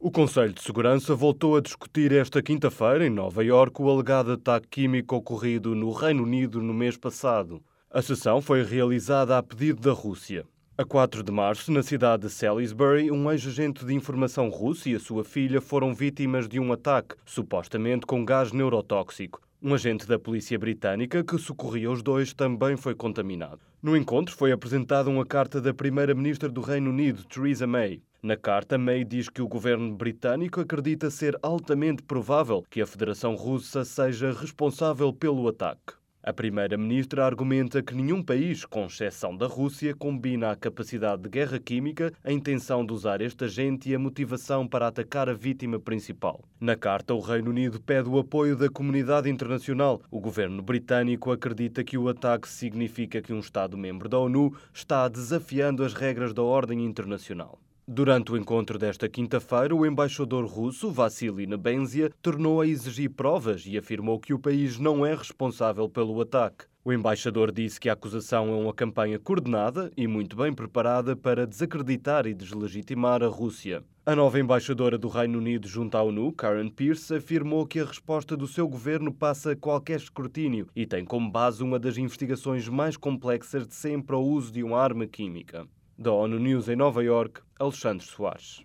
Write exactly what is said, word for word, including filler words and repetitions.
O Conselho de Segurança voltou a discutir esta quinta-feira, em Nova Iorque, o alegado ataque químico ocorrido no Reino Unido no mês passado. A sessão foi realizada a pedido da Rússia. A quatro de março, na cidade de Salisbury, um ex-agente de informação russo e a sua filha foram vítimas de um ataque, supostamente com gás neurotóxico. Um agente da polícia britânica que socorria os dois também foi contaminado. No encontro foi apresentada uma carta da primeira-ministra do Reino Unido, Theresa May. Na carta, May diz que o governo britânico acredita ser altamente provável que a Federação Russa seja responsável pelo ataque. A primeira-ministra argumenta que nenhum país, com exceção da Rússia, combina a capacidade de guerra química, a intenção de usar este agente e a motivação para atacar a vítima principal. Na carta, o Reino Unido pede o apoio da comunidade internacional. O governo britânico acredita que o ataque significa que um Estado-membro da ONU está desafiando as regras da ordem internacional. Durante o encontro desta quinta-feira, o embaixador russo, Vassily Nebenzia, tornou a exigir provas e afirmou que o país não é responsável pelo ataque. O embaixador disse que a acusação é uma campanha coordenada e muito bem preparada para desacreditar e deslegitimar a Rússia. A nova embaixadora do Reino Unido junto à ONU, Karen Pierce, afirmou que a resposta do seu governo passa qualquer escrutínio e tem como base uma das investigações mais complexas de sempre ao uso de uma arma química. Da ONU News em Nova Iorque, Alexandre Soares.